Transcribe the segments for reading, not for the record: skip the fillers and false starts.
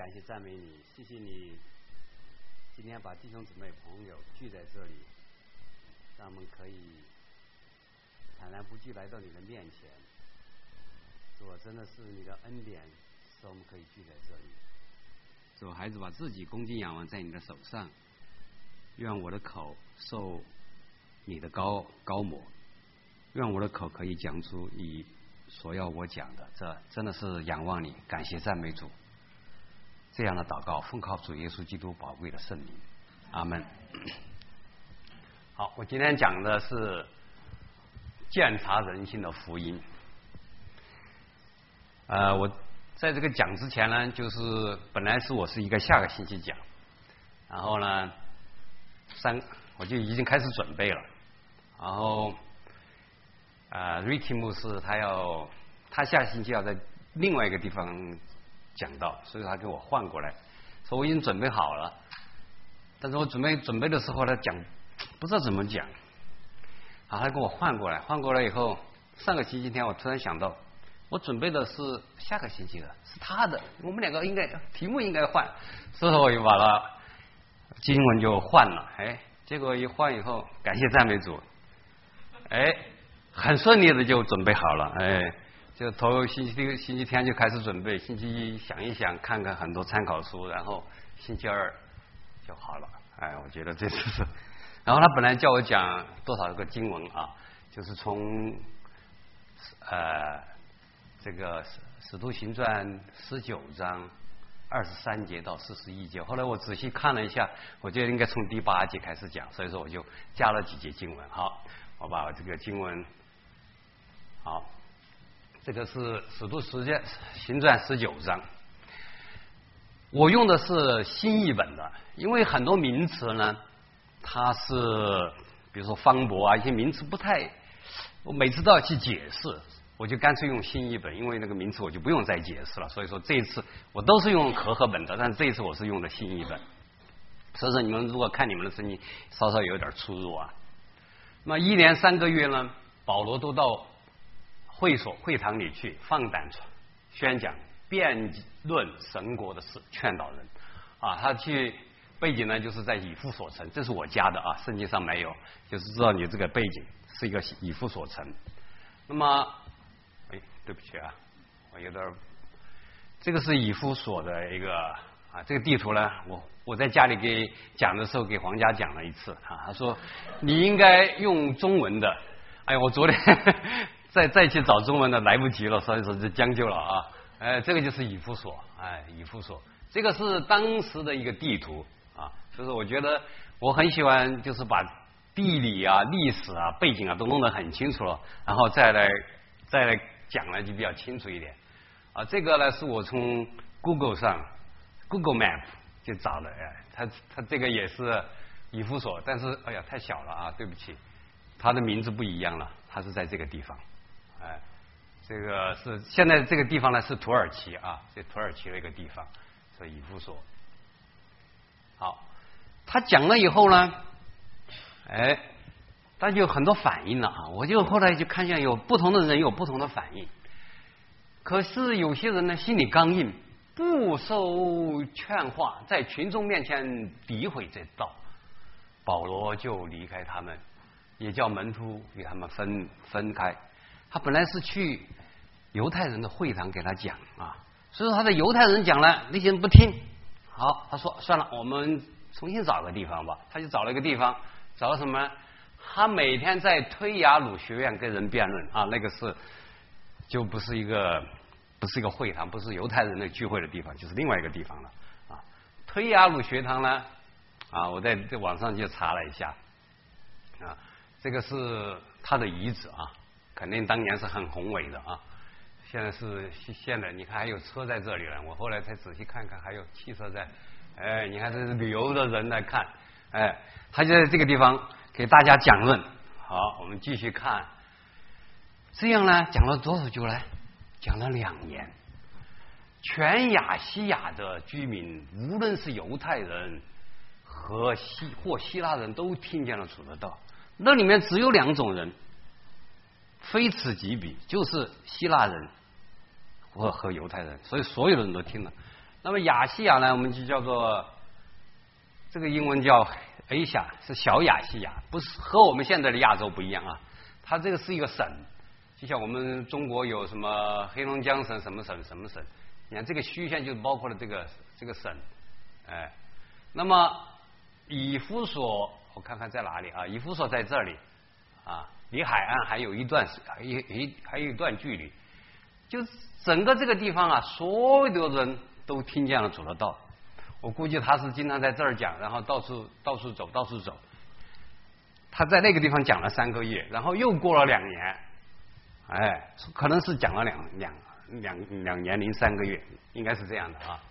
感谢赞美你，谢谢你今天把弟兄姊妹朋友聚在这里，让我们可以坦然不惧来到你的面前。主，真的是你的恩典，使我们可以聚在这里。主，孩子把自己恭敬仰望在你的手上，愿我的口受你的高抹，愿我的口可以讲出你所要我讲的。这真的是仰望你，感谢赞美主。这样的祷告奉靠主耶稣基督宝贵的圣名，阿们。好，我今天讲的是鉴察人心的福音。我在这个讲之前呢，就是本来是我是一个下个星期讲，然后呢我就已经开始准备了，然后Ricky 牧师他下星期要在另外一个地方讲到，所以他给我换过来，说我已经准备好了，但是我准备的时候呢，讲不知道怎么讲，他给我换过来以后，上个星期天我突然想到，我准备的是下个星期的，是他的，我们两个题目应该换，所以我就把它经文就换了，结果一换以后，感谢赞美主，很顺利的就准备好了，就头星期天就开始准备，星期一想一想，看看很多参考书，然后星期二就好了。我觉得这次是。然后他本来叫我讲多少个经文啊，就是从这个使徒行传19章23节到41节。后来我仔细看了一下，我觉得应该从第8节开始讲，所以说我就加了几节经文。好，我把这个经文好。这个是使徒行传19章，我用的是新译本的，因为很多名词呢，它是比如说方伯啊，一些名词不太，我每次都要去解释，我就干脆用新译本，因为那个名词我就不用再解释了。所以说这一次我都是用和合本的，但是这一次我是用的新译本。所以说你们如果看你们的声音稍稍有点出入啊，那1年3个月呢，保罗都到会堂里去放胆宣讲，辩论神国的事，劝导人他去背景呢，就是在以弗所城，这是我加的啊，圣经上没有，就是知道你这个背景是一个以弗所城。那么对不起啊，我有点，这个是以弗所的一个这个地图呢，我在家里给讲的时候给黄家讲了一次他说你应该用中文的，我昨天再去找中文的来不及了，所以说就将就了啊。这个就是以弗所，以弗所，这个是当时的一个地图就是我觉得我很喜欢，就是把地理啊、历史啊、背景啊都弄得很清楚了，然后再来讲呢就比较清楚一点这个呢是我从 Google Map 就找的，它这个也是以弗所，但是太小了对不起，它的名字不一样了，它是在这个地方。这个是现在这个地方呢是土耳其这土耳其的一个地方，是以弗所。好，他讲了以后呢，他就有很多反应了我就后来就看见有不同的人有不同的反应，可是有些人呢心里刚硬，不受劝化，在群众面前诋毁这道，保罗就离开他们，也叫门徒与他们分开。他本来是去犹太人的会堂给他讲所以说他的犹太人讲了，那些人不听。好，他说算了，我们重新找个地方吧。他就找了一个地方，找了什么？他每天在推雅鲁学院跟人辩论那个是就不是一个会堂，不是犹太人的聚会的地方，就是另外一个地方了推雅鲁学堂呢我在网上就查了一下这个是他的遗址肯定当年是很宏伟的现在你看还有车在这里了，我后来才仔细看看还有汽车在，你看这是旅游的人来看，他就在这个地方给大家讲论。好，我们继续看，这样呢讲了多少久呢？讲了2年，全亚细亚的居民，无论是犹太人和希腊人都听见了主的道。那里面只有2种人非此即彼，就是希腊人和犹太人，所以所有人都听了。 那么亚细亚呢，我们就叫做这个英文叫 Asia， 是小亚细亚，不是和我们现在的亚洲不一样啊。它这个是一个省，就像我们中国有什么黑龙江省什么省什么省，你看这个虚线就包括了这个省，哎，那么以弗所我看看在哪里啊？以弗所在这里啊，离海岸还有一段距离，就整个这个地方啊，所有的人都听见了主的道。我估计他是经常在这儿讲，然后到处走。他在那个地方讲了3个月，然后又过了2年，哎，可能是讲了两年零3个月，应该是这样的啊。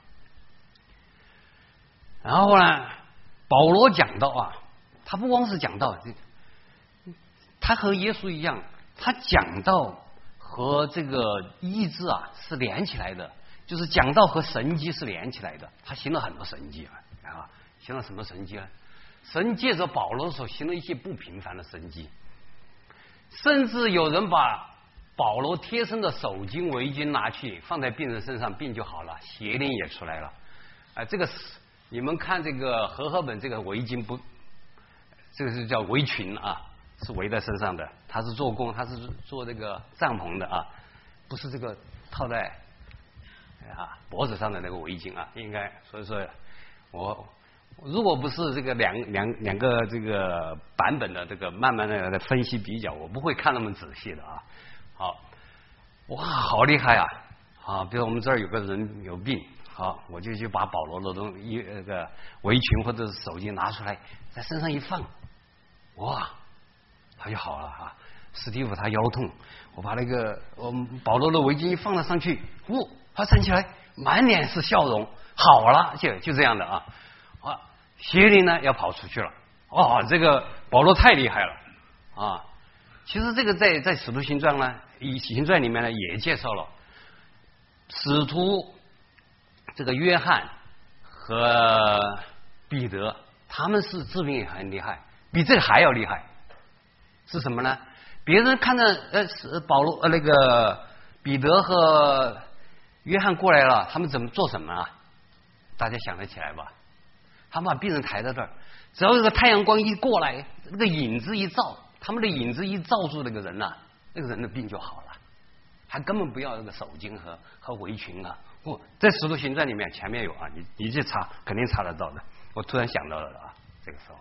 然后呢，保罗讲到啊，他不光是讲到他和耶稣一样，他讲到和这个医治啊是连起来的，就是讲道和神迹是连起来的。他行了很多神迹啊，行了什么神迹呢？神借着保罗所行了一些不平凡的神迹，甚至有人把保罗贴身的手巾围巾拿去放在病人身上，病就好了，邪灵也出来了。这个你们看这个和本这个围巾不，这个是叫围裙啊，是围在身上的。他是做工，他是做这个帐篷的啊，不是这个套在脖子上的那个围巾啊，应该。所以说我如果不是这个两个这个版本的这个慢慢的分析比较，我不会看那么仔细的啊。好，哇，好厉害啊！啊，比如我们这儿有个人有病，好，我就去把保罗的那个围裙或者是手巾拿出来，在身上一放，哇，他就好了啊。史蒂夫他腰痛，我把那个保罗的围巾一放了上去，他站起来，满脸是笑容，好了，就这样的啊。邪灵呢要跑出去了，这个保罗太厉害了啊！其实这个在使徒行传呢，行传里面呢也介绍了使徒这个约翰和彼得，他们是治病也很厉害，比这个还要厉害。是什么呢？别人看着保罗那个彼得和约翰过来了，他们怎么做什么啊？大家想得起来吧？他们把病人抬在这儿，只要这个太阳光一过来，那个影子一照，他们的影子一照住那个人呐，那个人的病就好了，还根本不要那个手巾和围裙啊。在使徒行传里面前面有啊，你去查肯定查得到的。我突然想到了啊，这个时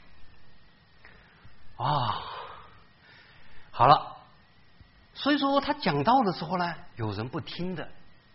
候好了，所以说他讲道的时候呢，有人不听的，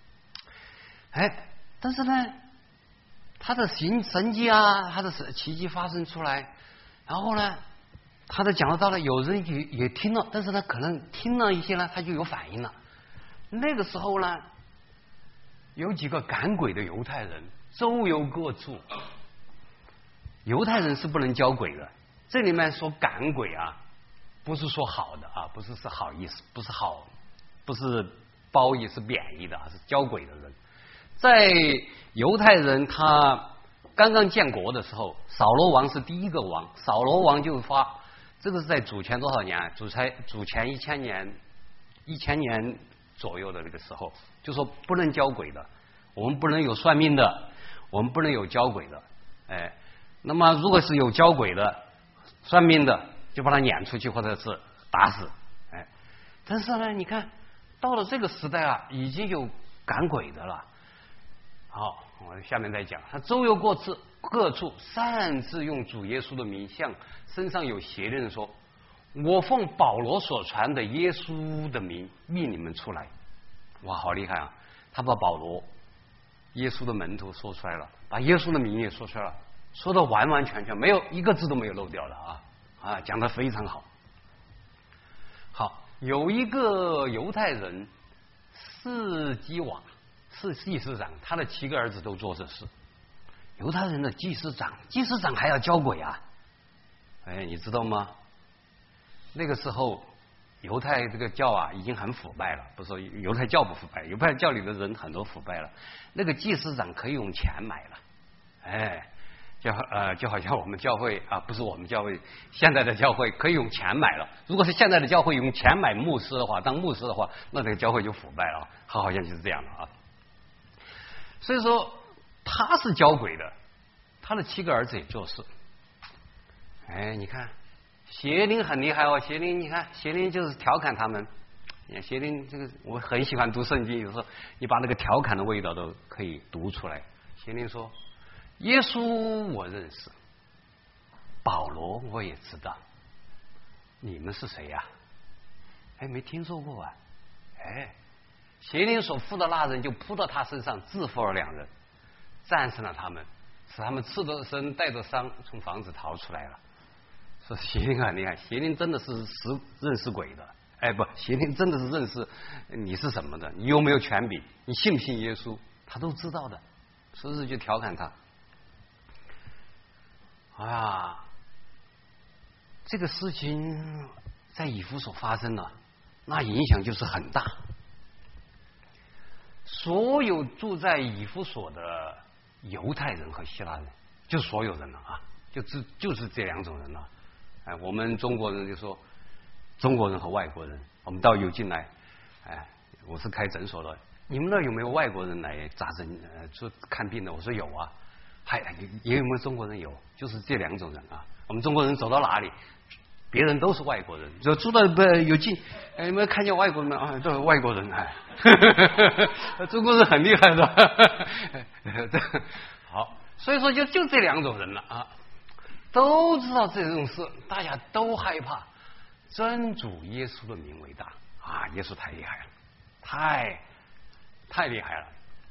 但是呢，他的神迹啊，他的奇迹发生出来，然后呢，他的讲道呢，有人也听了，但是呢，可能听了一些呢，他就有反应了。那个时候呢，有几个赶鬼的犹太人周游各处。犹太人是不能教鬼的，这里面说赶鬼啊，不是说好的啊，不是好意思，不是褒义，是贬义的啊，是教鬼的人。在犹太人他刚刚建国的时候，扫罗王是第一个王，扫罗王就发，这个是在主前多少年？主前1000年左右的那个时候，就说不能教鬼的，我们不能有算命的，我们不能有教鬼的，那么如果是有教鬼的、算命的，就把他撵出去或者是打死，但是呢，你看到了这个时代啊，已经有赶鬼的了。好，我下面再讲，他周游各处，擅自用主耶稣的名向身上有邪灵说：“我奉保罗所传的耶稣的名命你们出来。”哇，好厉害啊！他把保罗、耶稣的门徒说出来了，把耶稣的名也说出来了，说的完完全全，没有一个字都没有漏掉的啊！讲得非常好。好，有一个犹太人士基瓦。是祭司长，他的7个儿子都做这事。犹太人的祭司长还要教鬼啊？你知道吗？那个时候犹太这个教啊已经很腐败了，不是说犹太教不腐败，犹太教里的人很多腐败了。那个祭司长可以用钱买了，就好像我们教会啊，不是我们教会，现在的教会可以用钱买了。如果是现在的教会用钱买牧师的话，当牧师的话，那这个教会就腐败了，好像就是这样的啊。所以说， 他是教鬼的，他的7个儿子也做事。哎，你看邪灵很厉害哦，邪灵你看邪灵就是调侃他们。邪灵这个我很喜欢读圣经，有时候你把那个调侃的味道都可以读出来。邪灵说：“耶稣我认识，保罗我也知道，你们是谁呀？”哎，没听说过啊。哎，邪灵所附的那人就扑到他身上，制服了2人，战胜了他们，使他们赤着身带着伤从房子逃出来了。说邪灵很厉害，邪灵真的是认识鬼的。哎，不，邪灵真的是认识你是什么的，你有没有权柄，你信不信耶稣，他都知道的。所以就调侃他。啊，这个事情在以弗所发生了，那影响就是很大。所有住在以弗所的犹太人和希腊人，就所有人了啊，就是这2种人了。哎，我们中国人就说中国人和外国人，我们到有进来，哎，我是开诊所的，你们那有没有外国人来扎针做看病的？我说有啊，也有没有中国人？有，就是这2种人啊。我们中国人走到哪里，别人都是外国人，就住到有进，你们看见外国人吗？啊，都是外国人，哎，中国人很厉害的。好，所以说就这2种人了啊，都知道这种事，大家都害怕。真主耶稣的名为大啊！耶稣太厉害了，太厉害了。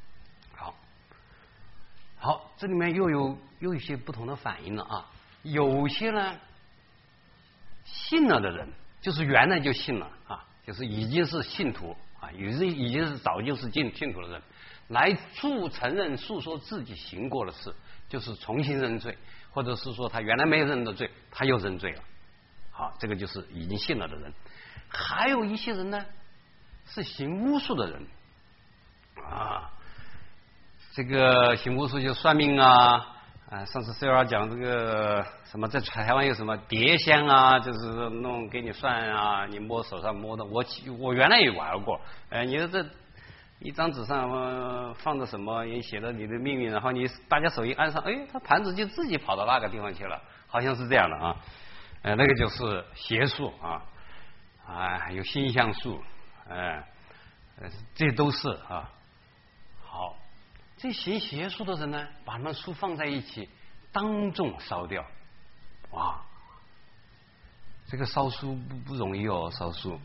好，这里面又有一些不同的反应了啊。有些呢信了的人，就是原来就信了啊，就是已经是信徒啊，已经是早就是信徒的人，来承认诉说自己行过的事，就是重新认罪，或者是说他原来没有认的罪，他又认罪了。好，这个就是已经信了的人。还有一些人呢，是行巫术的人啊。这个行巫术就算命啊，上次 Sarah 讲这个什么，在台湾有什么碟仙啊，就是弄给你算啊，你摸手上摸的。我原来也玩过，你说这一张纸上放的什么，也写了你的命运，然后你大家手一按上，哎，他盘子就自己跑到那个地方去了，好像是这样的啊。那个就是邪术啊，有星象术，这都是啊。好，这行邪术的人呢，把他们书放在一起，当众烧掉。哇，这个烧书不容易哦，烧书。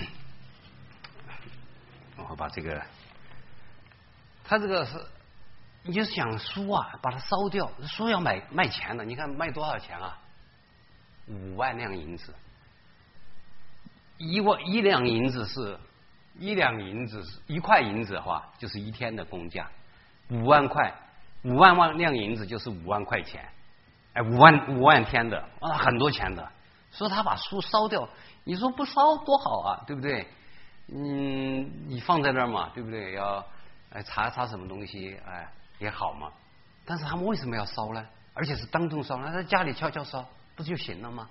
我把这个，他这个是，你就想书啊，把它烧掉，书要卖钱的，你看卖多少钱啊？5万两银子，1两银子是1块银子的话，就是1天的工价。5万两银子就是5万块钱，哎，5万天的啊，很多钱的。所以他把书烧掉，你说不烧多好啊，对不对？你放在那儿嘛，对不对？要查什么东西，也好嘛。但是他们为什么要烧呢？而且是当众烧，那在家里悄悄烧，不就行了吗？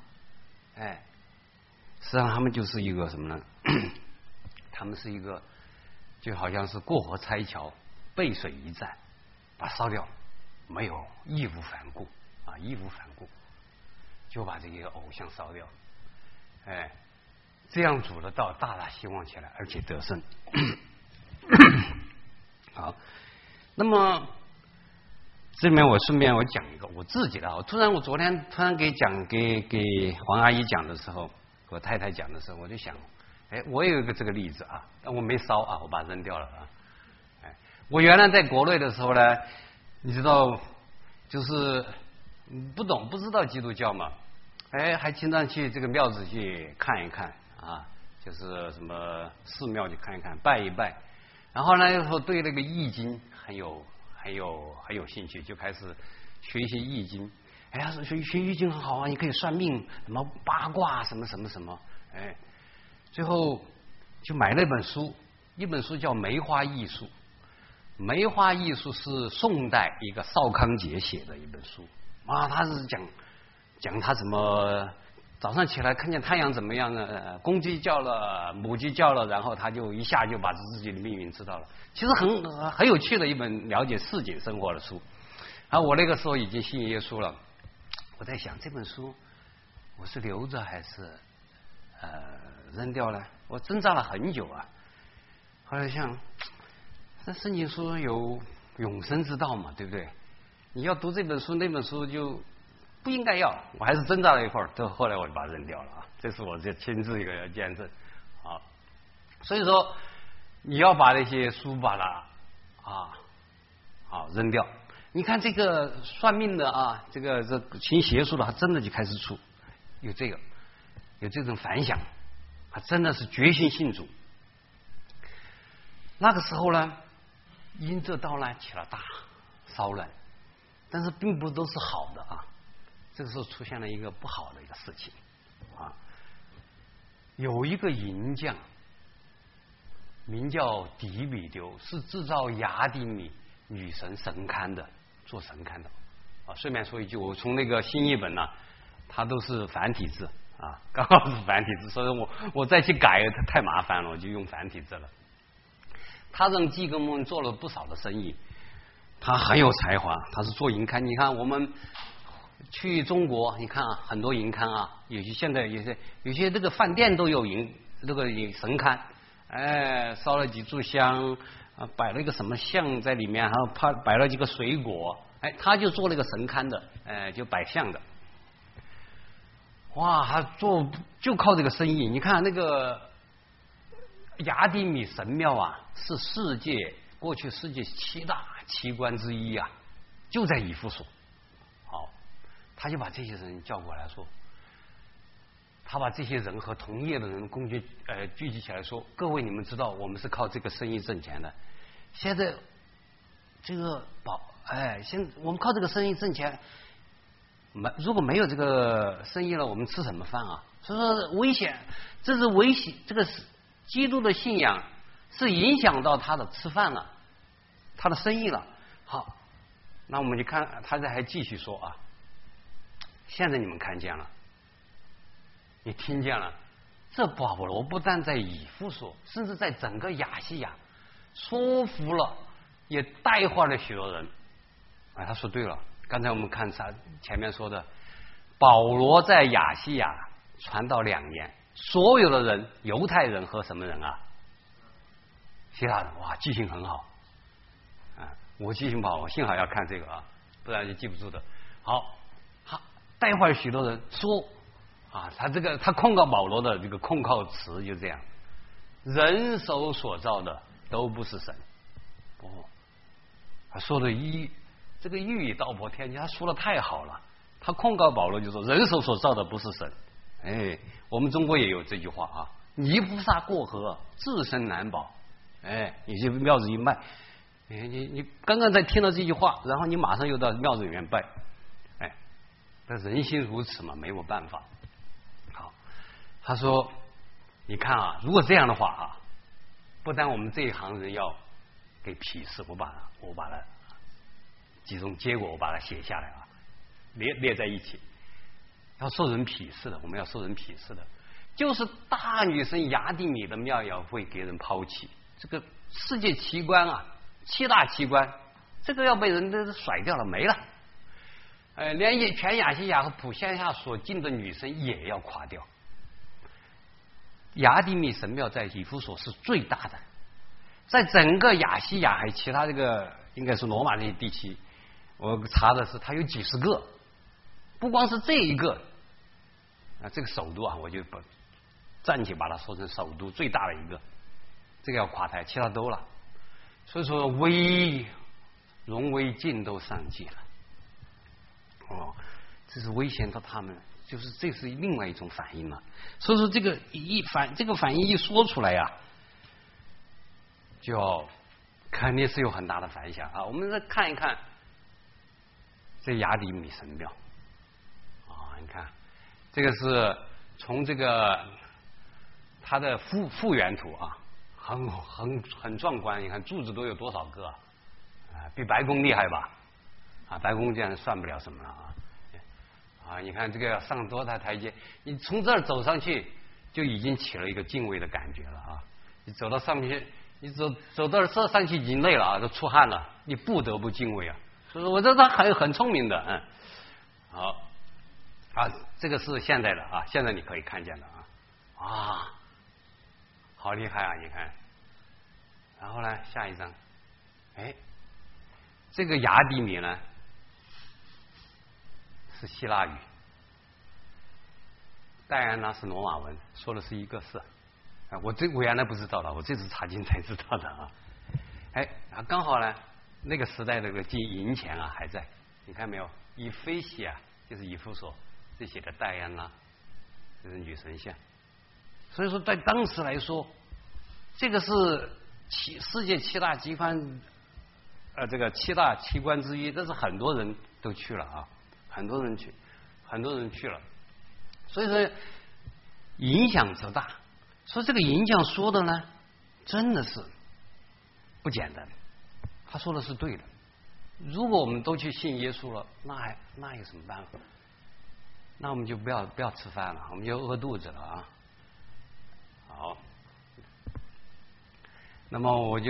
实际上他们就是一个什么呢？他们是一个就好像是过河拆桥，背水一战，把它烧掉，没有义无反顾啊，义无反顾就把这个偶像烧掉，这样主的道大大兴旺起来，而且得胜。好，那么这里面我顺便我讲一个我自己的，我昨天突然给黄阿姨讲的时候，我太太讲的时候，我就想，我有一个这个例子啊，但我没烧啊，我把它扔掉了啊。我原来在国内的时候呢，你知道，就是不知道基督教嘛，还经常去这个庙子去看一看啊，就是什么寺庙去看一看，拜一拜。然后呢，有时候对那个易经很有兴趣，就开始学一些易经。学易经很好啊，你可以算命，什么八卦，什么什么什么，最后就买了一本书叫《梅花易数》。梅花易数是宋代一个邵康节写的一本书啊，他是讲他怎么早上起来看见太阳怎么样呢？公鸡叫了，母鸡叫了，然后他就一下就把自己的命运知道了。其实很有趣的一本了解市井生活的书。然后我那个时候已经信耶稣了，我在想这本书我是留着还是扔掉呢？我挣扎了很久啊。后来想，这圣经书有永生之道嘛，对不对？你要读这本书，那本书就不应该要，我还是挣扎了一会儿，后来我就把它扔掉了啊。这是我这亲自一个见证啊。所以说，你要把那些书把它扔掉。你看这个算命的啊，这行邪术的，他真的就开始出有这种反响，他真的是决心信主。那个时候呢，因这道呢起了大骚乱，但是并不都是好的啊。这个时候出现了一个不好的一个事情啊，有一个银匠名叫迪比丢，是制造雅典米女神神龛的，做神龛的啊。顺便说一句，我从那个新译本呢，它都是繁体字啊，刚好是繁体字，所以我再去改太麻烦了，我就用繁体字了。他让季格蒙做了不少的生意，他很有才华，他是做银龛。你看我们去中国，你看啊，很多银龛啊，现在有些这个饭店都有这个神龛，烧了几炷香，摆了一个什么像在里面，然后摆了几个水果，他就做了一个神龛的，就摆像的。哇，他就靠这个生意。你看那个雅典米神庙啊，是过去世界7大奇观之一啊，就在以弗所。好，他就把这些人叫过来说，他把这些人和同业的人聚集起来说，各位你们知道我们是靠这个生意挣钱的，现在这个我们靠这个生意挣钱，如果没有这个生意了，我们吃什么饭啊？所以说危险，这是危险，这个是基督的信仰是影响到他的吃饭了，他的生意了。好，那我们就看他还继续说啊，现在你们看见了，你听见了，这保罗不但在以弗所，甚至在整个亚细亚说服了，也带坏了许多人。他说对了，刚才我们看前面说的，保罗在亚细亚传道2年，所有的人，犹太人和什么人啊？希腊人。哇，记性很好啊！我记性不好，我幸好要看这个啊，不然就记不住的。好，带坏许多人，说啊，他控告保罗的这个控告词就这样：人手所造的都不是神。他说的这个一语道破天机，他说的太好了。他控告保罗就说，人手所造的不是神。我们中国也有这句话啊，泥菩萨过河，自身难保。你去庙子一拜，你刚刚才听到这句话，然后你马上又到庙子里面拜。但人心如此嘛，没有办法。好，他说，你看啊，如果这样的话啊，不但我们这一行人要给鄙视，我把它几种结果我把它写下来啊，列在一起，要受人鄙视的，我们要受人鄙视的，就是大女神雅典米的庙也会给人抛弃。这个世界奇观啊，7大奇观，这个要被人都甩掉了，没了。连全亚细亚和普西亚所敬的女神也要垮掉。雅典米神庙在以弗所是最大的，在整个亚细亚还有其他这个应该是罗马这些地区，我查的是它有几十个，不光是这一个这个首都啊，我就暂且把它说成首都最大的一个，这个要垮台，其他都了。所以说荣威尽都上尽了。这是危险到他们，就是这是另外一种反应了。所以说这个反应一说出来呀，就肯定是有很大的反响啊。我们再看一看这雅典米神庙你看这个是从这个它的复原图啊，很壮观。你看柱子都有多少个比白宫厉害吧？白宫这样算不了什么了啊！你看这个要上多大台阶？你从这儿走上去，就已经起了一个敬畏的感觉了啊！你走到上面去，你走到这上去已经累了啊，都出汗了，你不得不敬畏啊！所以说我这他很聪明的，嗯，好啊，这个是现在的啊，现在你可以看见的啊，啊，好厉害啊！你看，然后呢，下一张，哎，这个雅典米呢？是希腊语，戴安娜是罗马文，说的是一个字。我原来不知道的，我这次查经才知道的啊。哎，刚好呢，那个时代的这个银钱啊还在，你看没有？以菲西啊，就是以弗所，这写的戴安娜，这是女神像。所以说，在当时来说，这个是世界七大机关，这个七大奇观之一，这是很多人都去了啊。很多人去了，所以说影响之大，说这个影响说的呢，真的是不简单。他说的是对的。如果我们都去信耶稣了，那有什么办法？那我们就不要吃饭了，我们就饿肚子了啊。好，那么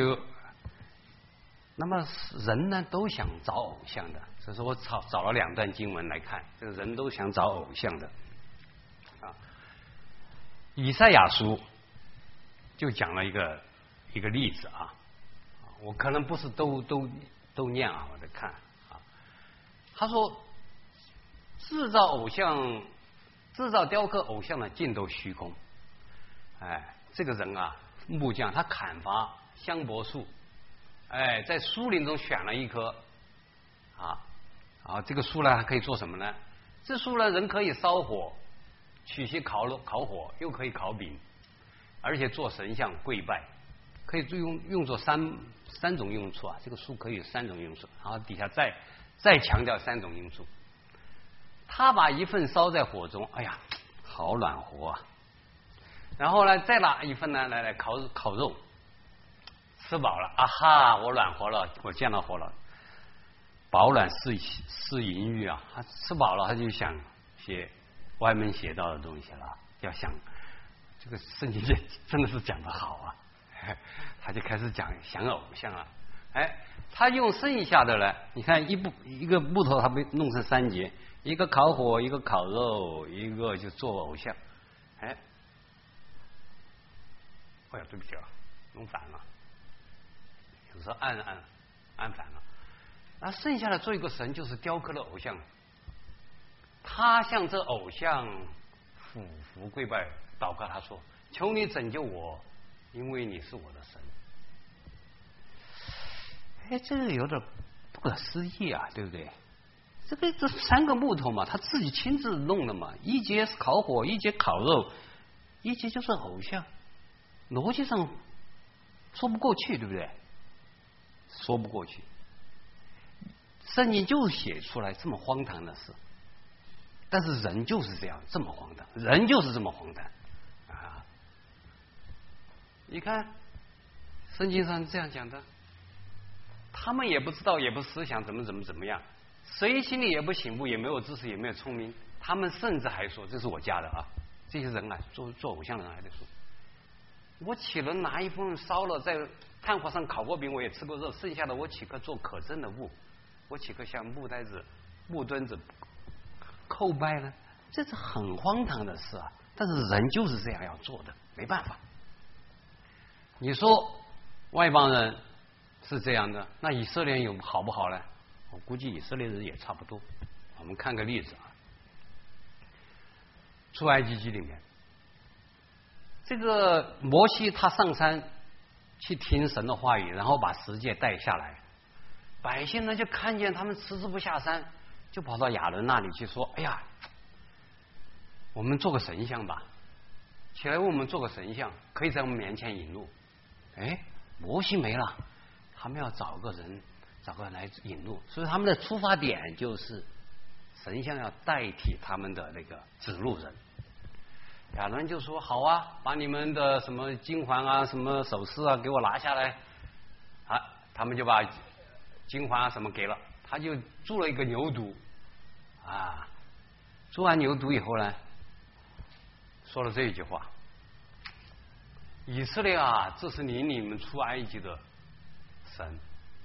人呢都想找偶像的。所以说我找了2段经文来看，这个人都想找偶像的啊。以赛亚书就讲了一个例子啊，我可能不是都念啊，我在看啊。他说，制造雕刻偶像的尽都虚空。哎，这个人啊，木匠他砍伐香柏树，哎，在树林中选了一棵这个树呢，还可以做什么呢？这树呢，人可以烧火，取些烤火，又可以烤饼，而且做神像跪拜，可以用作三种用处啊。这个树可以有3种用处，然后底下再强调3种用处。他把一份烧在火中，哎呀，好暖和啊！然后呢，再拿一份呢来烤肉，吃饱了，啊哈，我暖和了，我见到火了。饱暖是淫欲啊！他吃饱了，他就想写歪门邪道的东西了，要想这个圣经真的是讲得好啊！他就开始想偶像啊！哎，他用剩下的呢，你看一个木头，他被弄成3节，一个烤火，一个烤肉，一个就做偶像。哎呀，对不起啊，弄反了，有时候按反了。那剩下的做一个神，就是雕刻的偶像。他向这偶像俯伏跪拜，祷告他说：“求你拯救我，因为你是我的神。”哎，这个有点不可思议啊，对不对？这3个木头嘛，他自己亲自弄的嘛，一节是烤火，一节烤肉，一节就是偶像，逻辑上说不过去，对不对？说不过去。圣经就写出来这么荒唐的事，但是人就是这么荒唐，人就是这么荒唐啊！你看圣经上这样讲的，他们也不知道，也不思想怎么样，谁心里也不醒悟，也没有知识，也没有聪明，他们甚至还说这是我家的啊！这些人啊，做偶像的人还在说，我岂能拿一份烧了，在炭火上烤过饼，我也吃过肉，剩下的我岂可做可憎的物？我岂可向木墩子叩拜呢？这是很荒唐的事啊！但是人就是这样要做的，没办法。你说外邦人是这样的，那以色列人有好不好呢？我估计以色列人也差不多。我们看个例子啊，出埃及记里面，这个摩西他上山去听神的话语，然后把十诫带下来。百姓呢就看见他们迟迟不下山，就跑到亚伦那里去说：“哎呀，我们做个神像吧，起来为我们做个神像，可以在我们面前引路。”哎，摩西没了，他们要找个人来引路，所以他们的出发点就是神像要代替他们的那个指路人。亚伦就说：“好啊，把你们的什么金环啊、什么首饰啊给我拿下来。”啊，他们就把金环啊什么给了，他就铸了一个牛犊啊， 做完牛犊以后呢，说了这一句话：以色列啊，这是领你们出埃及的神。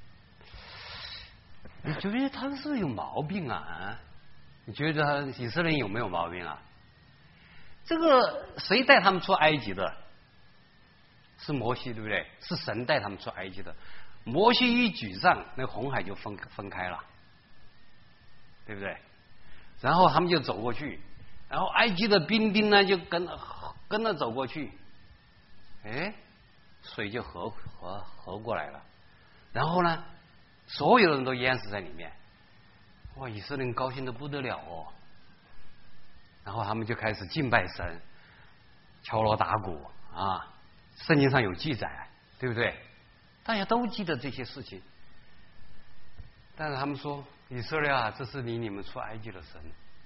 你觉得他是不是有毛病啊？你觉得以色列人有没有毛病啊？这个谁带他们出埃及的？是摩西，对不对？是神带他们出埃及的。摩西一举杖，那个红海就分开了，对不对？然后他们就走过去，然后埃及的兵丁呢就跟着走过去，哎，水就合过来了。然后呢，所有人都淹死在里面。哇，以色列人高兴的不得了哦。然后他们就开始敬拜神，敲锣打鼓啊。圣经上有记载，对不对？大家都记得这些事情。但是他们说，以色列啊，这是领你们出埃及的神。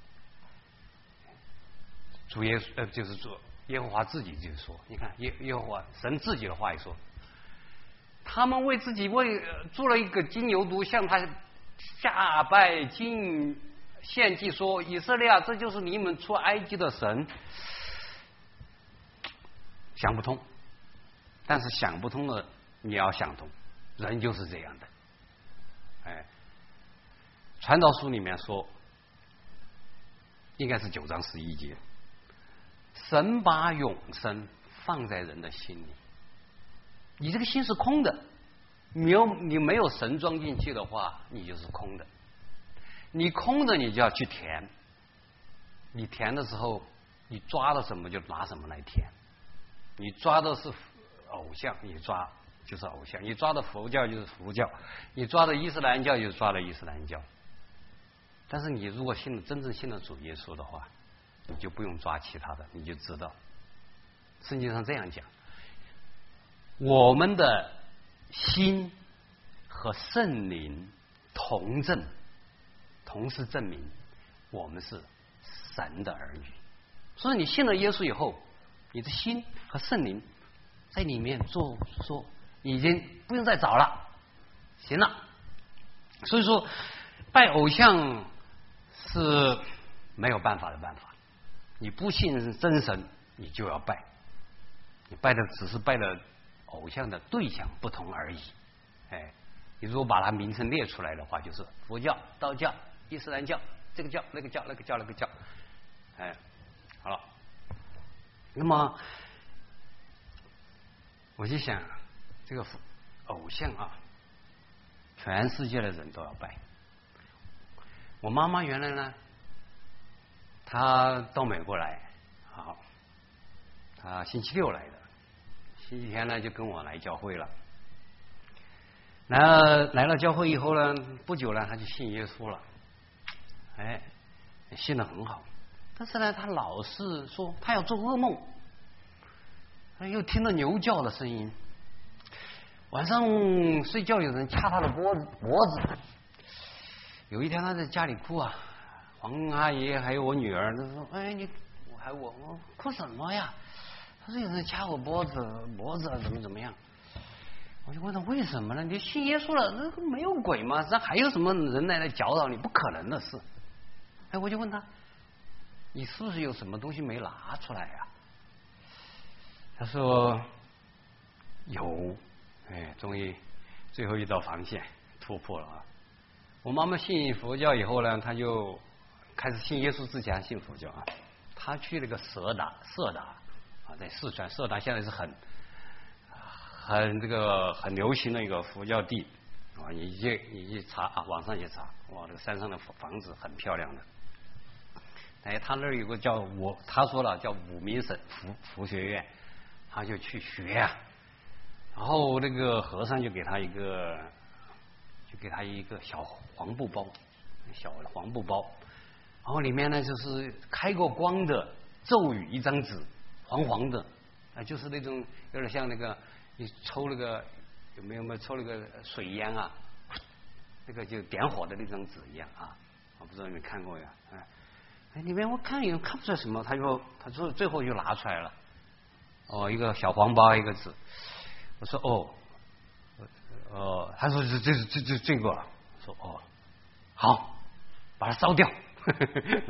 主就是主耶和华自己就说，你看耶和华神自己的话一说，他们为自己做了一个金牛犊，向他下拜献祭，说以色列啊，这就是你们出埃及的神。想不通，但是想不通的你要想通，人就是这样的。哎，传道书里面说，应该是9章11节，神把永生放在人的心里，你这个心是空的，你没有神装进去的话，你就是空的。你空的，你就要去填。你填的时候，你抓到什么就拿什么来填。你抓的是偶像，你抓就是偶像；你抓的佛教就是佛教；你抓的伊斯兰教就抓了伊斯兰教。但是你如果真正信了主耶稣的话，你就不用抓其他的，你就知道圣经上这样讲：我们的心和圣灵同证，同时证明我们是神的儿女。所以你信了耶稣以后，你的心和圣灵在里面做，已经不用再找了，行了。所以说，拜偶像是没有办法的办法。你不信真神，你就要拜。你拜的只是拜了偶像的对象不同而已。哎，你如果把它名称列出来的话，就是佛教、道教、伊斯兰教，这个教、那个教、那个教、那个教。哎，好了。那么我就想，这个偶像啊，全世界的人都要拜。我妈妈原来呢，她到美国来，好，她星期六来的，星期天呢就跟我来教会了。来了教会以后呢，不久呢，她就信耶稣了，哎，信得很好。但是呢，她老是说她要做噩梦，又听到牛叫的声音，晚上睡觉有人掐她的脖子。有一天她在家里哭啊，黄阿姨还有我女儿都说：“哎，我哭什么呀？”她说：“有人掐我脖子怎么样？”我就问她为什么呢？你信耶稣了，那个没有鬼吗？这还有什么人来搅扰你？不可能的事。哎，我就问她，你是不是有什么东西没拿出来呀？她说有。哎，终于最后一道防线突破了啊！我妈妈信佛教以后呢，她就开始信耶稣之前信佛教啊。她去那个色达啊，在四川色达现在是很流行的一个佛教地啊。你一查啊，网上去查，哇，这个山上的房子很漂亮的。哎，他那儿有个他说了叫武明省佛学院，他就去学啊。然后那个和尚就给他一个小黄布包，然后里面呢就是开过光的咒语一张纸，黄黄的，就是那种有点像那个你抽那个有没有抽那个水烟啊，那个就点火的那张纸一样啊，我不知道你们看过呀？哎，里面我看也看不出来什么，他说最后就拿出来了，哦，一个小黄包一个纸。我说他说这个，说好，把它烧掉。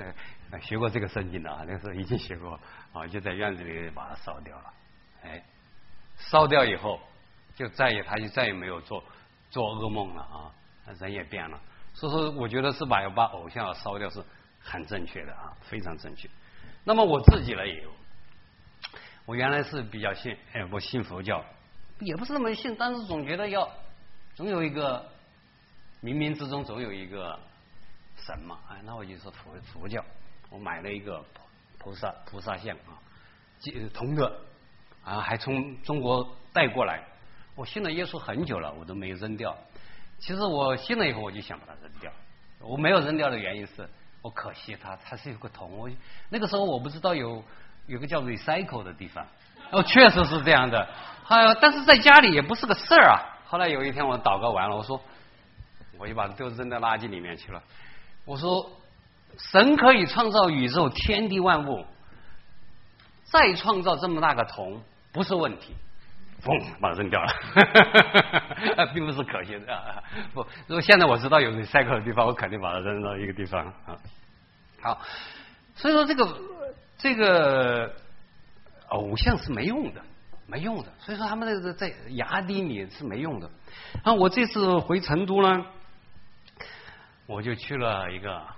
学过这个圣经的啊，那个时候已经学过啊，就在院子里把它烧掉了。烧掉以后，他就再也没有做噩梦了啊，人也变了。所以说，我觉得是把偶像烧掉是很正确的啊，非常正确。那么我自己呢也有，我原来是比较我信佛教，也不是那么信，但是总觉得总有一个冥冥之中总有一个神嘛，那我就说佛教，我买了一个菩萨像啊，铜的啊，还从中国带过来。我信了耶稣很久了，我都没有扔掉。其实我信了以后，我就想把它扔掉。我没有扔掉的原因是我可惜它是有个铜。那个时候我不知道有个叫 recycle 的地方，确实是这样的。但是在家里也不是个事儿啊。后来有一天我祷告完了，我说我就把它都扔到垃圾里面去了。我说神可以创造宇宙天地万物，再创造这么大个铜不是问题。嘣，把它扔掉了，并不是可惜的。不，如果现在我知道有recycle的地方，我肯定把它扔到一个地方啊。好，所以说这个偶像是没用的。所以说他们那个在雅典里是没用的。我这次回成都呢，我就去了一个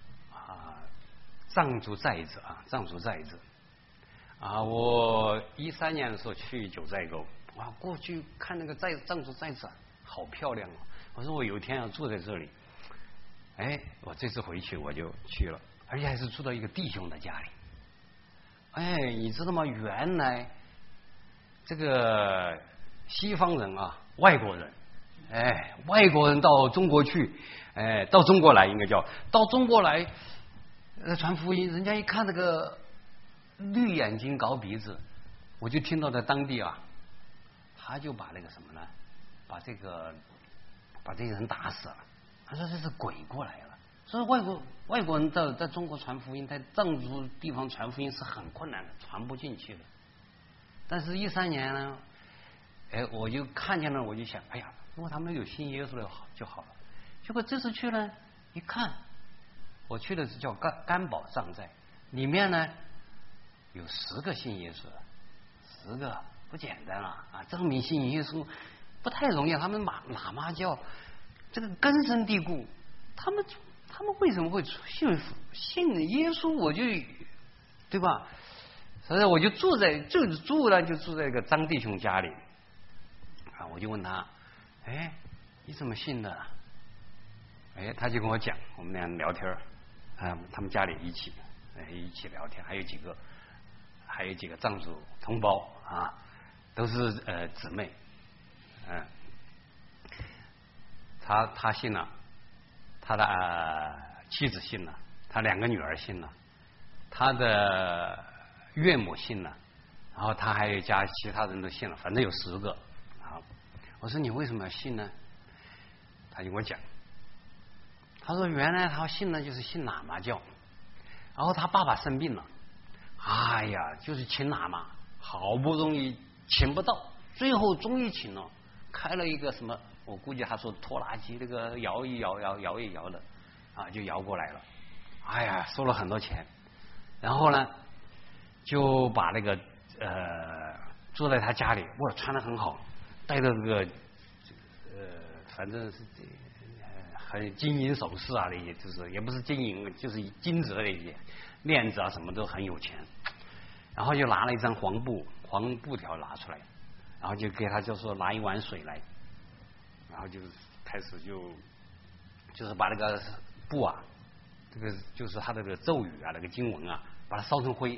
藏族寨子。我13年的时候去九寨沟，过去看那个藏族寨子好漂亮哦。我说我有一天要住在这里，我这次回去我就去了，而且还是住到一个弟兄的家里。你知道吗？原来这个西方人啊，外国人到中国去，到中国来应该叫到中国来传福音，人家一看这个绿眼睛高鼻子，我就听到在当地他就把那个什么呢，把这些人打死了。他说这是鬼过来了。所以外国人在中国传福音，在藏族地方传福音是很困难的，传不进去的。但是13年呢，我就看见了，我就想，如果他们有信耶稣的就好了。结果这次去呢，一看，我去的是叫甘宝藏寨，里面呢有10个信耶稣的，10个不简单了啊！证明信耶稣不太容易。他们喇嘛教这个根深蒂固，他们为什么会信耶稣？我就对吧？所以我就住在一个张弟兄家里我就问他，你怎么信的？他就跟我讲，我们俩聊天他们家里一起聊天，还有几个藏族同胞都是姊妹。他信了，他的妻子信了，他2个女儿信了，他的岳母信了，然后他还有家其他人都信了，反正有10个。我说你为什么要信呢？他就跟我讲，他说原来他信呢就是信喇嘛教，然后他爸爸生病了，就是请喇嘛，好不容易请不到，最后终于请了，开了一个什么，我估计他说拖拉机，那个摇一摇的就摇过来了。收了很多钱，然后呢就把那个住在他家里，穿得很好，戴着这个反正是很金银首饰那些，就是也不是金银，就是金子的那些链子什么都很有钱。然后就拿了一张黄布条拿出来，然后就给他就说拿一碗水来，然后就开始就是把那个布这个就是他这个咒语那个经文把它烧成灰，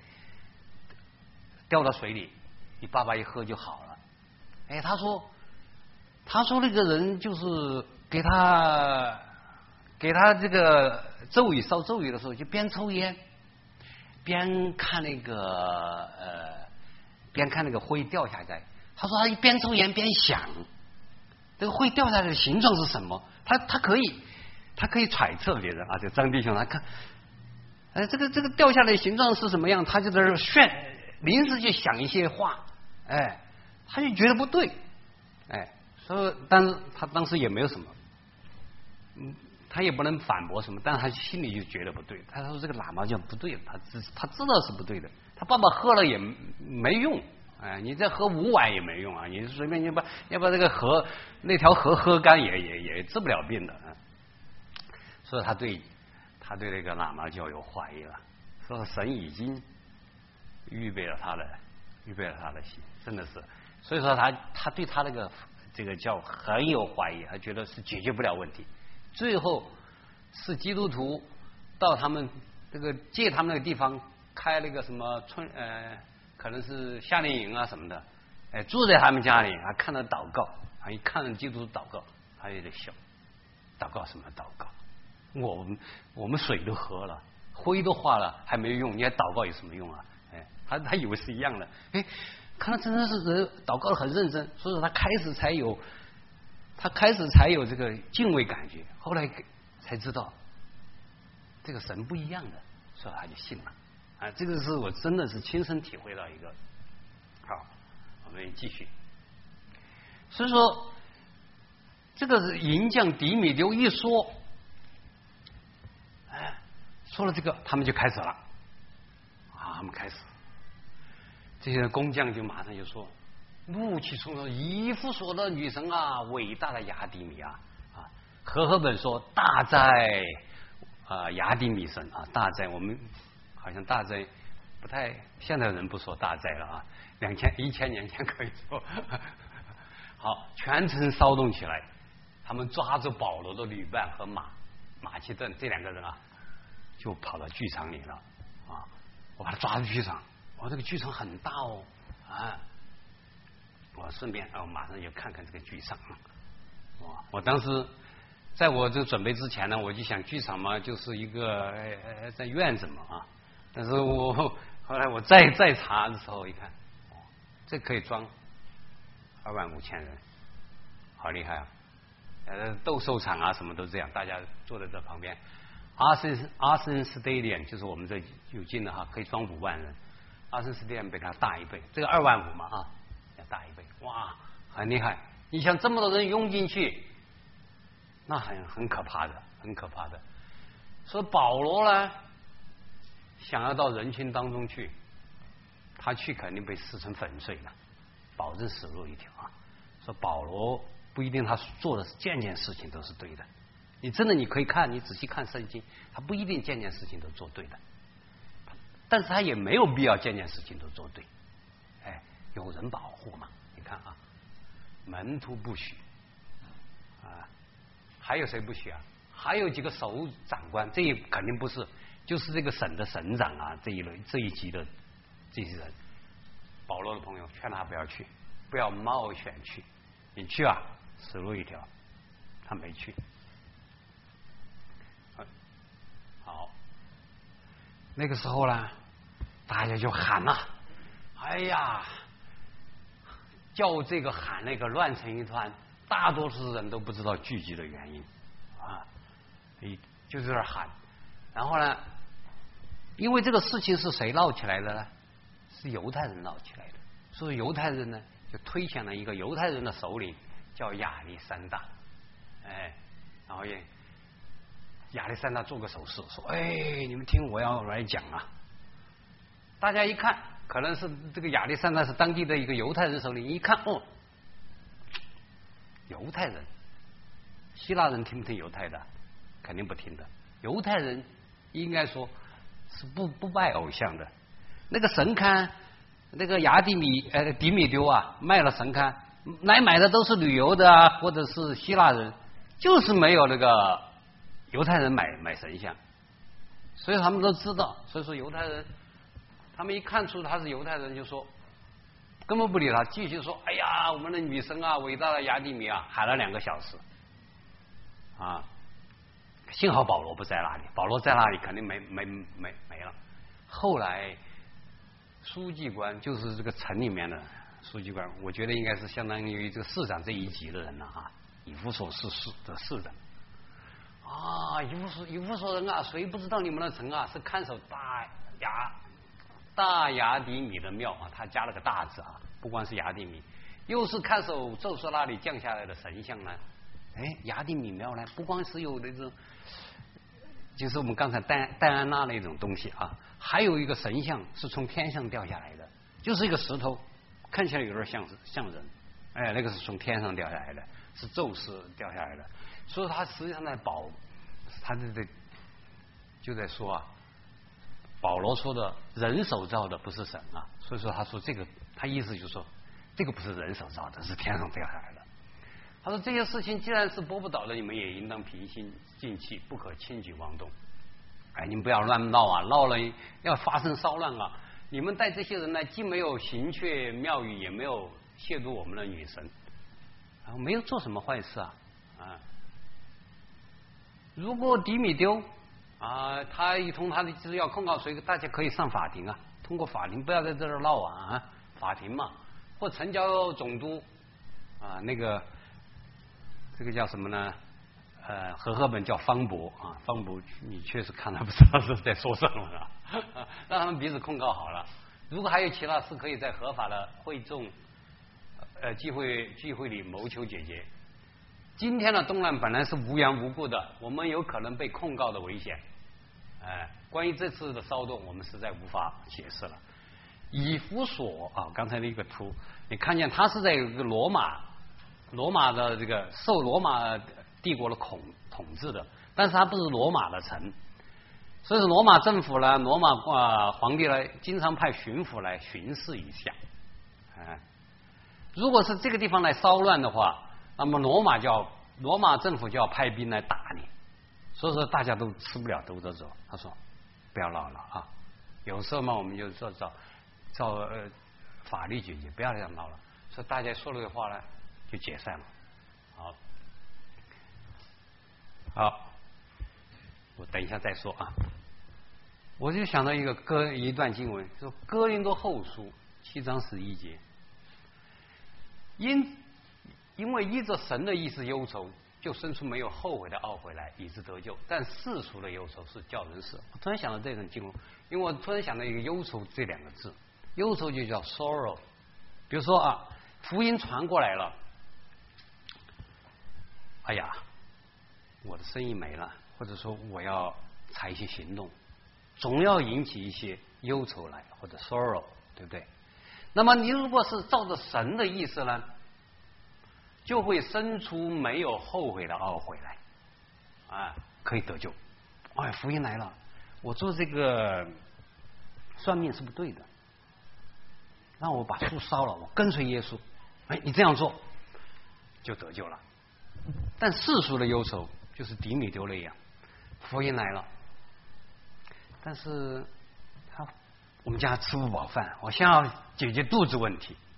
掉到水里，你爸爸一喝就好了。他说那个人就是给他这个烧咒语的时候，就边抽烟边看那个灰掉下来。他说他一边抽烟边想这个灰掉下来的形状是什么，他可以揣测别人这张弟兄他看这个掉下来的形状是什么样，他就在这临时就想一些话，他就觉得不对，所以但是他当时也没有什么， 他也不能反驳什么，但是他心里就觉得不对。他说这个喇嘛教不对，他知道是不对的。他爸爸喝了也没用，哎，你再喝5碗也没用啊！你随便要把这个那条河喝干也治不了病的。所以他对这个喇嘛教有怀疑了，说神已经预备了他的心，真的是。所以说他对他这个教很有怀疑，他觉得是解决不了问题。最后是基督徒到他们借他们那个地方开那个什么可能是夏令营啊什么的，哎，住在他们家里，还看着祷告，一看着基督徒祷告，他有点笑。祷告什么祷告？我们水都喝了，灰都化了，还没用，你还祷告有什么用啊？哎，他以为是一样的，哎，看他真的是人祷告的很认真，所以说他开始才有这个敬畏感觉，后来才知道这个神不一样的，所以他就信了。啊，这个是我真的是亲身体会到一个。好，我们继续。所以说，这个银匠迪米丢一说，哎，说了这个，他们就开始了。啊，他们开始，这些工匠就马上就说。怒气冲冲，以弗所的女神啊，伟大的雅典米啊！啊，和本说大哉雅典米神啊，大哉！我们好像大哉不太，现在人不说大哉了啊，1000年前可以说。好，全城骚动起来，他们抓住保罗的旅伴和马其顿这2个人啊，就跑到剧场里了啊！我把他抓进剧场，这个剧场很大哦啊！我顺便马上就看看这个剧场。我当时在我这准备之前呢，我就想剧场嘛，就是一个在院子嘛啊。但是后来我再查的时候一看，这可以装25000人，好厉害啊！斗兽场啊什么都这样，大家坐在这旁边。Arsenal Stadium 就是我们这有劲的哈，可以装5万人。Arsenal Stadium 比它大1倍，这个25000嘛啊。大1倍，哇，很厉害！你想这么多人拥进去，那很可怕的，很可怕的。所以保罗呢，想要到人群当中去，他去肯定被撕成粉碎了，保证死路一条啊！说保罗不一定他做的件事情都是对的，你可以看，你仔细看圣经，他不一定件事情都做对的，但是他也没有必要件事情都做对，哎。有人保护嘛？你看啊，门徒不许啊，还有谁不许啊？还有几个首长官，这肯定不是，就是这个省的省长啊，这一级的这些人。保罗的朋友劝他不要去，不要冒险去，你去啊，死路一条。他没去。好，那个时候呢，大家就喊了，哎呀！叫这个喊那个乱成一团，大多数人都不知道聚集的原因啊，就在这喊。然后呢，因为这个事情是谁闹起来的呢？是犹太人闹起来的，所以犹太人呢就推选了一个犹太人的首领，叫亚历山大。哎，然后亚历山大做个手势说：“哎，你们听，我要来讲啊！”大家一看。可能是这个亚历山大是当地的一个犹太人首领，一看犹太人，希腊人听不听犹太的？肯定不听的。犹太人应该说是不拜偶像的。那个神龛，那个迪米丢啊，卖了神龛，来买的都是旅游的啊，或者是希腊人，就是没有那个犹太人买神像，所以他们都知道。所以说犹太人。他们一看出他是犹太人，就说根本不理他，继续说：“哎呀，我们的女神啊，伟大的雅典米啊！”喊了2个小时，啊，幸好保罗不在那里，保罗在那里肯定没了。后来书记官就是这个城里面的书记官，我觉得应该是相当于这个市长这一级的人了啊，以弗所市的市长啊，以弗所人啊，谁不知道你们的城啊是看守大雅典米的庙啊，他加了个大字啊，不光是雅典米，又是看守宙斯那里降下来的神像呢， 雅典米庙呢，不光是有那种，就是我们刚才戴安娜那种东西啊，还有一个神像是从天上掉下来的，就是一个石头，看起来有点像人，那个是从天上掉下来的，是宙斯掉下来的，所以他实际上在他就在说啊，保罗说的人手造的不是神啊，所以说他说这个，他意思就是说这个不是人手造的，是天上掉下来的。他说这些事情既然是拨不倒的，你们也应当平心静气，不可轻举妄动。你们不要乱闹啊，闹了要发生骚乱啊。你们带这些人呢，既没有行却庙宇，也没有亵渎我们的女神，没有做什么坏事啊。如果迪米丢他一通他的就是要控告谁，大家可以上法庭啊，通过法庭，不要在这儿闹啊，法庭嘛，或城郊总督那个这个叫什么呢？和合本叫方伯方伯，你确实看他不知道是在说什么了，让他们彼此控告好了。如果还有其他事，可以在合法的会众聚会里谋求解决。今天的动乱本来是无缘无故的，我们有可能被控告的危险。关于这次的骚动，我们实在无法解释了。以弗所刚才那个图，你看见它是在一个罗马的这个受罗马帝国的统治的，但是它不是罗马的城，所以说罗马政府呢，罗马皇帝呢，经常派巡抚来巡视一下。如果是这个地方来骚乱的话，那么罗马政府就要派兵来打你，所以说大家都吃不了兜着走。他说不要闹了啊，有时候嘛我们就照法律解决，不要这样闹了。所以大家说了的话呢就解散了。好，我等一下再说啊。我就想到一段经文，说哥林多后书7章11节，因为依着神的意思忧愁，就生出没有后悔的懊悔来，以致得救。但世俗的忧愁是叫人死。我突然想到这段经文，因为我突然想到一个忧愁这两个字，忧愁就叫 sorrow。比如说福音传过来了，哎呀，我的生意没了，或者说我要采一些行动，总要引起一些忧愁来，或者 sorrow， 对不对？那么你如果是照着神的意思呢，就会生出没有后悔的懊悔来，可以得救。福音来了，我做这个算命是不对的，让我把树烧了，我跟随耶稣，你这样做就得救了。但世俗的忧愁就是迪米丢那样，福音来了，但是我们家吃不饱饭，我先要解决肚子问题。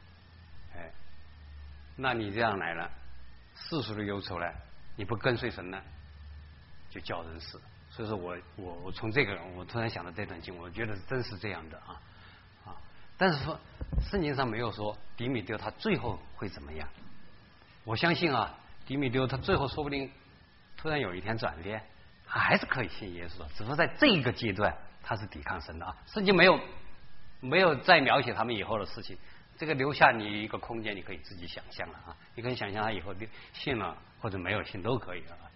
那你这样来了，世俗的忧愁呢，你不跟随神呢，就叫人死。所以说我从这个，我突然想到这段经文，我觉得真是这样的但是说圣经上没有说迪米丢他最后会怎么样。我相信迪米丢他最后说不定突然有一天转变，他还是可以信耶稣的，只不过在这个阶段他是抵抗神的圣经没有再描写他们以后的事情。这个留下你一个空间，你可以自己想象了你可以想象他以后信了或者没有信都可以了。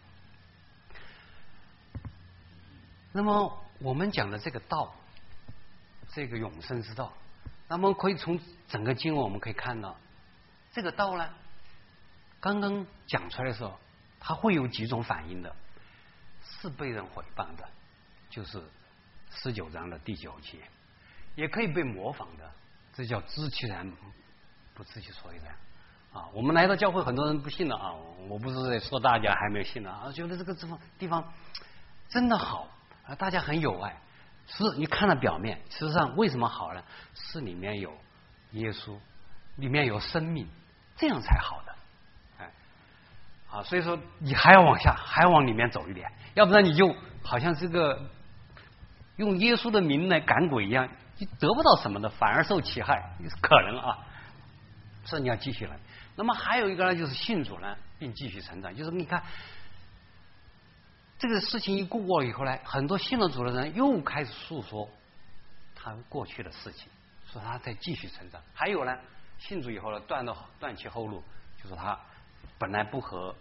那么我们讲的这个道，这个永生之道，那么可以从整个经文我们可以看到，这个道呢，刚刚讲出来的时候，它会有几种反应的，是被人毁谤的，就是19章的第9节，也可以被模仿的。这叫知其然不知其所以然我们来到教会，很多人不信了我不是在说大家还没有信了觉得这个地方真的好大家很有爱。是你看了表面，事实上为什么好呢？是里面有耶稣，里面有生命，这样才好的。所以说你还要往下，还要往里面走一点，要不然你就好像这个用耶稣的名来赶鬼一样，你得不到什么的，反而受其害，可能所以你要继续来。那么还有一个呢，就是信主呢，并继续成长。就是你看这个事情一过以后呢，很多信了主的人又开始诉说他过去的事情，说他在继续成长。还有呢，信主以后呢，断其后路，就是他本来不合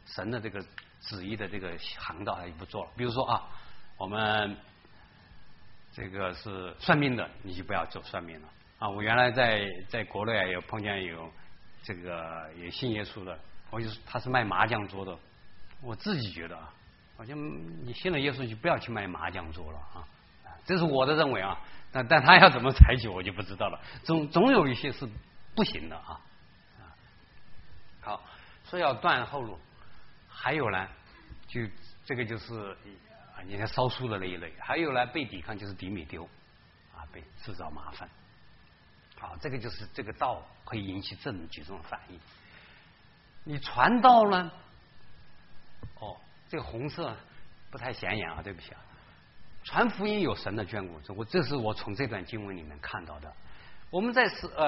神的这个旨意的这个航道他就不做了。比如说啊，我们这个是算命的，你就不要做算命了啊。我原来在国内啊，有碰见有这个也信耶稣的，我就是他是卖麻将桌的，我自己觉得啊，好像你信了耶稣就不要去卖麻将桌了啊，这是我的认为啊。但他要怎么采取我就不知道了，总有一些是不行的啊。好，说要断后路，还有呢，就这个就是你看烧书的那一类，还有呢被抵抗就是抵米丢啊，被制造麻烦。好，这个就是这个道可以引起这么几种反应。你传道呢，哦，这个红色不太显眼啊，对不起啊。传福音有神的眷顾，这是我从这段经文里面看到的。我们在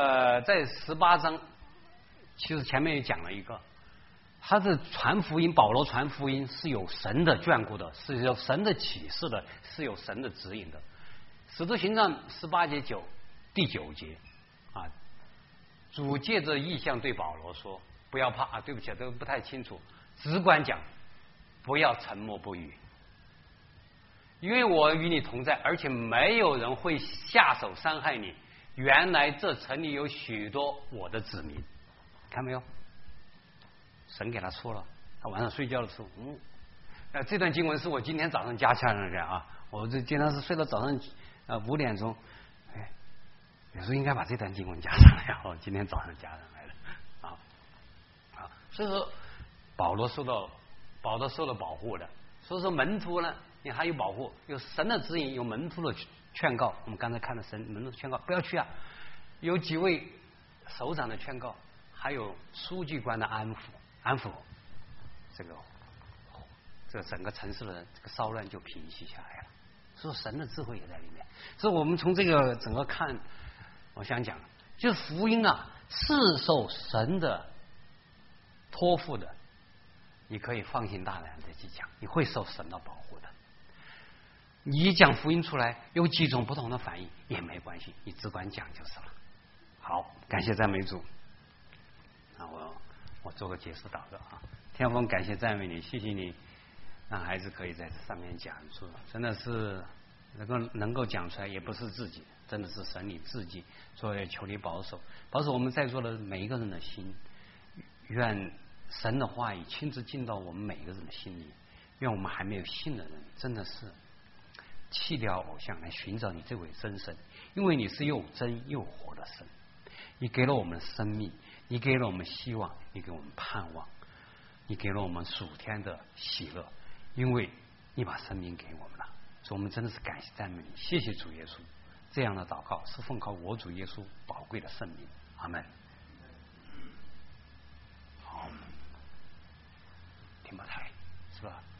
18章，其实前面也讲了一个，他是传福音，保罗传福音是有神的眷顾的，是有神的启示的，是有神的指引的。使徒行传18节第9节啊，主借着异象对保罗说：“不要怕啊，对不起，这个不太清楚，只管讲，不要沉默不语。因为我与你同在，而且没有人会下手伤害你。原来这城里有许多我的子民，看没有？神给他说了，他晚上睡觉的时候，这段经文是我今天早上加上来的啊。我这经常是睡到早上5点钟，有时候应该把这段经文加上来，我今天早上加上来的啊。所以说保罗受了保护的，所以说门徒呢。你还有保护，有神的指引，有门徒的劝告。我们刚才看了门徒的劝告，不要去啊。有几位首长的劝告，还有书记官的安抚，这整个城市的这个骚乱就平息下来了。所以神的智慧也在里面。所以我们从这个整个看，我想讲，就是福音啊，是受神的托付的，你可以放心大胆的去讲，你会受神的保护的。你一讲福音出来，有几种不同的反应也没关系，你只管讲就是了。好，感谢赞美主。那我做个结束祷告啊。天父，感谢赞美你，谢谢你让孩子可以在这上面讲出，真的是能够讲出来，也不是自己，真的是神你自己。所以求你保守我们在座的每一个人的心，愿神的话语亲自进到我们每一个人的心里，愿我们还没有信的人真的是弃掉偶像来寻找你这位真神，因为你是又真又活的神，你给了我们生命，你给了我们希望，你给我们盼望，你给了我们属天的喜乐，因为你把生命给我们了。所以我们真的是感谢赞美你，谢谢主耶稣。这样的祷告是奉靠我主耶稣宝贵的圣名，阿门。好，听不太是吧？